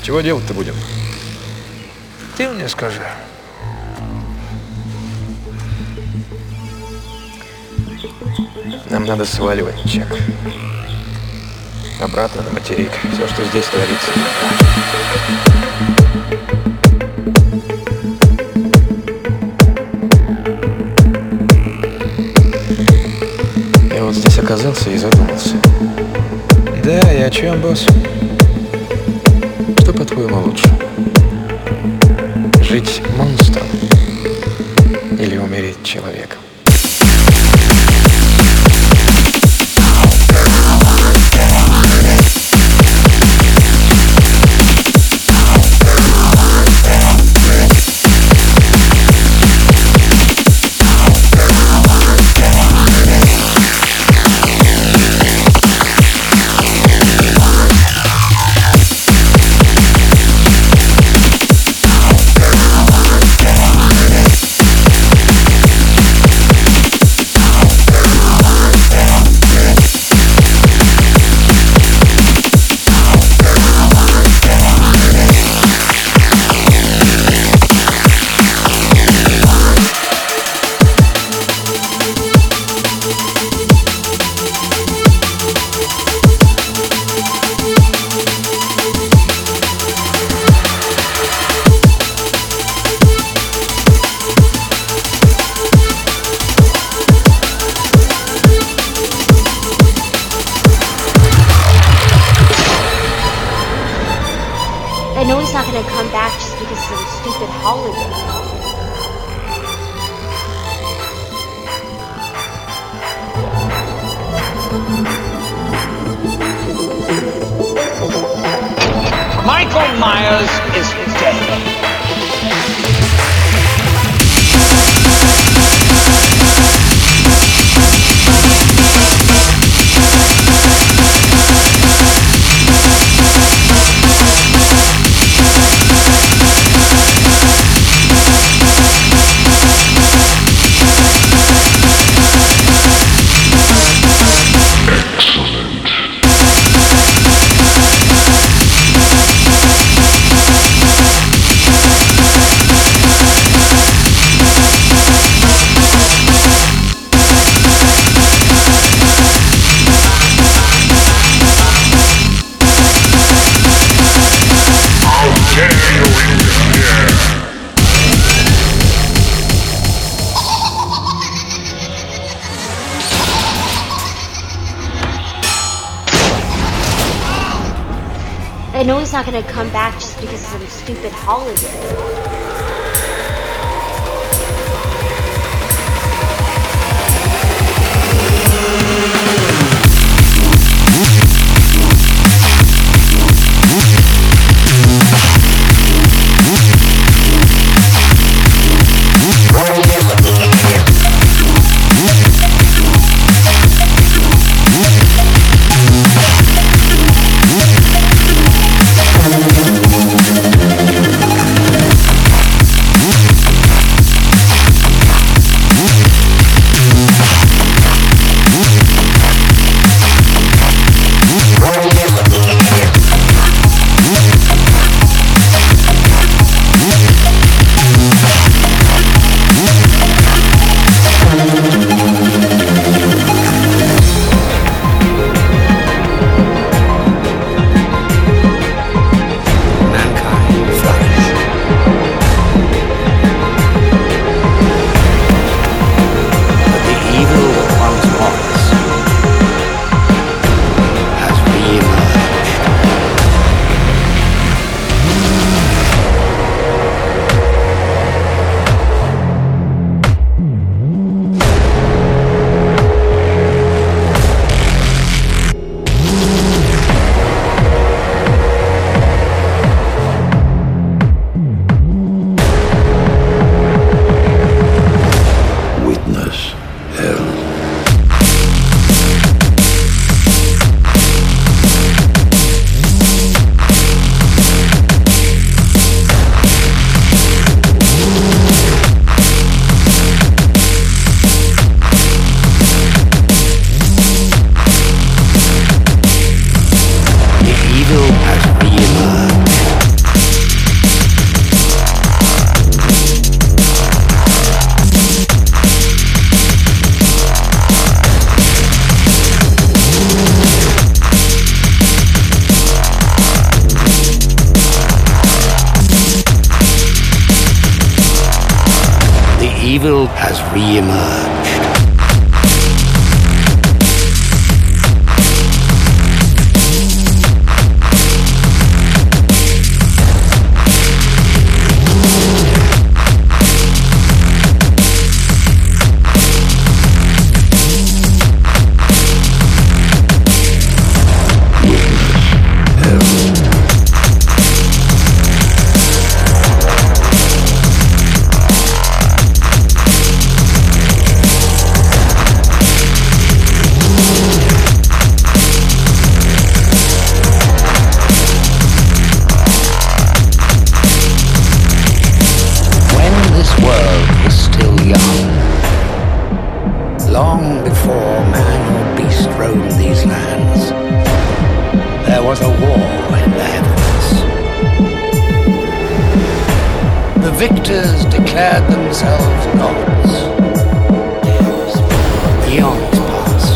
Чего делать-то будем? Ты мне скажи. Нам надо сваливать, Чак. Обратно на материк. Все, что здесь творится. Я вот здесь оказался и задумался. Да, и о чем, босс? Что, по-твоему, лучше? Жить монстром или умереть человеком? I know he's not gonna come back just because of some stupid holiday. Michael Myers is dead. I know he's not gonna come back just because of some stupid holiday. evil has re-emerged. Long before man or beast roamed these lands, there was a war in the heavens. The victors declared themselves gods. Eons passed.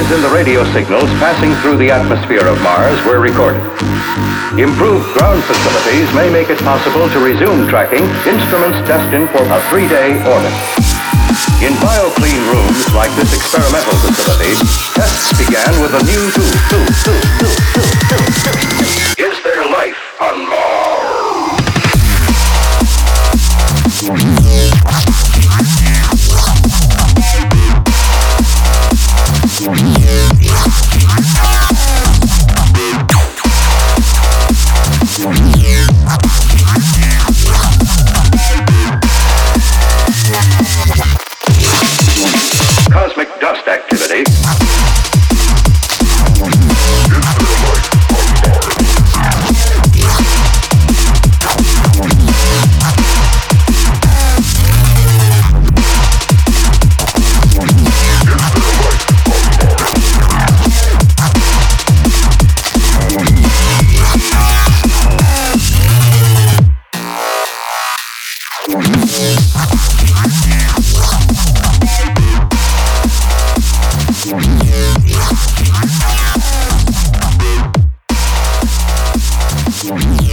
changes in the radio signals passing through the atmosphere of Mars were recorded. Improved ground facilities may make it possible to resume tracking instruments destined for a 3-day orbit. In BioClean rooms like this experimental facility, tests began with a new tool. Is there life on Mars? Cosmic dust activity. Yeah.